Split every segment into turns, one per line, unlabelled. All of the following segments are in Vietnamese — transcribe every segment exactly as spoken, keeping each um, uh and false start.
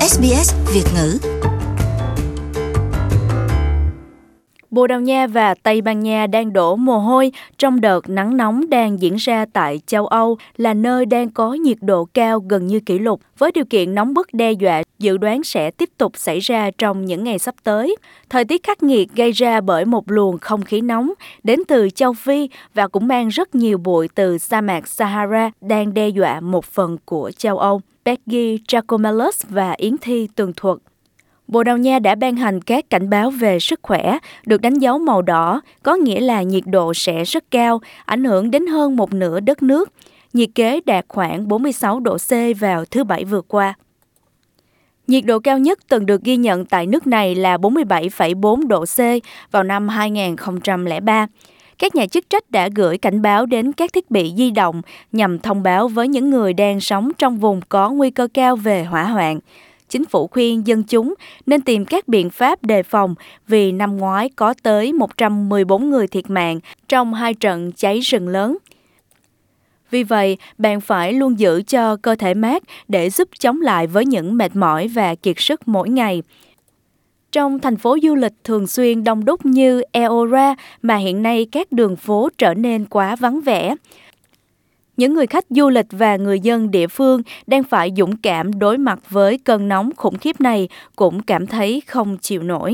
ét bê ét Việt ngữ.
Bồ Đào Nha và Tây Ban Nha đang đổ mồ hôi trong đợt nắng nóng đang diễn ra tại châu Âu, là nơi đang có nhiệt độ cao gần như kỷ lục, với điều kiện nóng bức đe dọa dự đoán sẽ tiếp tục xảy ra trong những ngày sắp tới. Thời tiết khắc nghiệt gây ra bởi một luồng không khí nóng đến từ châu Phi và cũng mang rất nhiều bụi từ sa mạc Sahara đang đe dọa một phần của châu Âu. Peggy Giacomellos và Yến Thi tường thuật. Bồ Đào Nha đã ban hành các cảnh báo về sức khỏe, được đánh dấu màu đỏ, có nghĩa là nhiệt độ sẽ rất cao, ảnh hưởng đến hơn một nửa đất nước. Nhiệt kế đạt khoảng bốn mươi sáu độ C vào thứ Bảy vừa qua. Nhiệt độ cao nhất từng được ghi nhận tại nước này là bốn mươi bảy phẩy bốn độ C vào năm hai nghìn không trăm lẻ ba. Các nhà chức trách đã gửi cảnh báo đến các thiết bị di động nhằm thông báo với những người đang sống trong vùng có nguy cơ cao về hỏa hoạn. Chính phủ khuyên dân chúng nên tìm các biện pháp đề phòng vì năm ngoái có tới một trăm mười bốn người thiệt mạng trong hai trận cháy rừng lớn. Vì vậy, bạn phải luôn giữ cho cơ thể mát để giúp chống lại với những mệt mỏi và kiệt sức mỗi ngày. Trong thành phố du lịch thường xuyên đông đúc như Eora mà hiện nay các đường phố trở nên quá vắng vẻ. Những người khách du lịch và người dân địa phương đang phải dũng cảm đối mặt với cơn nóng khủng khiếp này cũng cảm thấy không chịu nổi.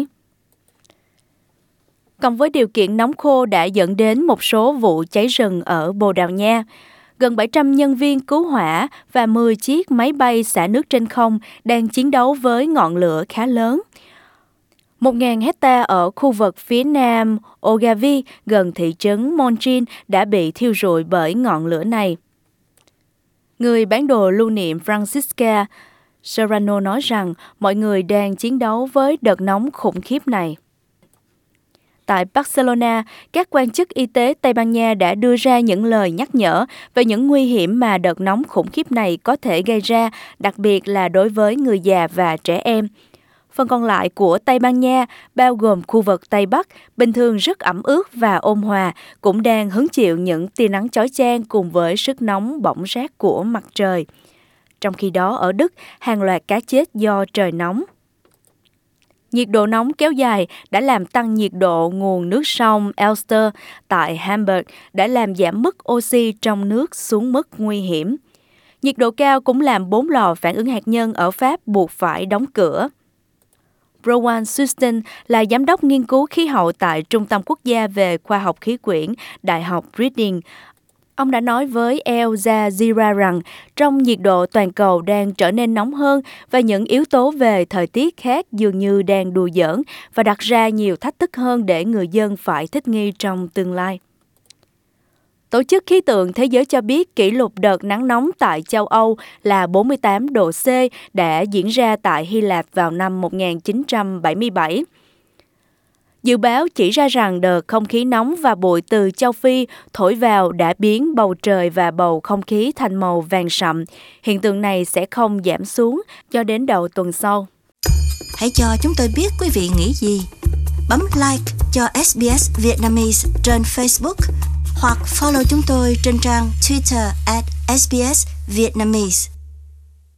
Cộng với điều kiện nóng khô đã dẫn đến một số vụ cháy rừng ở Bồ Đào Nha. Gần bảy trăm nhân viên cứu hỏa và mười chiếc máy bay xả nước trên không đang chiến đấu với ngọn lửa khá lớn. Một nghìn hecta ở khu vực phía nam Ogavi gần thị trấn Montreal đã bị thiêu rụi bởi ngọn lửa này. Người bán đồ lưu niệm Francisca Serrano nói rằng mọi người đang chiến đấu với đợt nóng khủng khiếp này. Tại Barcelona, các quan chức y tế Tây Ban Nha đã đưa ra những lời nhắc nhở về những nguy hiểm mà đợt nóng khủng khiếp này có thể gây ra, đặc biệt là đối với người già và trẻ em. Phần còn lại của Tây Ban Nha, bao gồm khu vực Tây Bắc, bình thường rất ẩm ướt và ôn hòa, cũng đang hứng chịu những tia nắng chói chang cùng với sức nóng bỏng rát của mặt trời. Trong khi đó ở Đức, hàng loạt cá chết do trời nóng. Nhiệt độ nóng kéo dài đã làm tăng nhiệt độ nguồn nước sông Elster tại Hamburg, đã làm giảm mức oxy trong nước xuống mức nguy hiểm. Nhiệt độ cao cũng làm bốn lò phản ứng hạt nhân ở Pháp buộc phải đóng cửa. Rowan Sustin là giám đốc nghiên cứu khí hậu tại Trung tâm Quốc gia về Khoa học Khí quyển, Đại học Reading. Ông đã nói với Al Jazeera rằng trong nhiệt độ toàn cầu đang trở nên nóng hơn và những yếu tố về thời tiết khác dường như đang đùa giỡn và đặt ra nhiều thách thức hơn để người dân phải thích nghi trong tương lai. Tổ chức Khí tượng Thế giới cho biết kỷ lục đợt nắng nóng tại châu Âu là bốn mươi tám độ C đã diễn ra tại Hy Lạp vào năm một nghìn chín trăm bảy mươi bảy. Dự báo chỉ ra rằng đợt không khí nóng và bụi từ châu Phi thổi vào đã biến bầu trời và bầu không khí thành màu vàng sậm. Hiện tượng này sẽ không giảm xuống cho đến đầu tuần sau.
Hãy cho chúng tôi biết quý vị nghĩ gì. Bấm like cho ét bê ét Vietnamese trên Facebook hoặc follow chúng tôi trên trang Twitter at ét bê ét Vietnamese.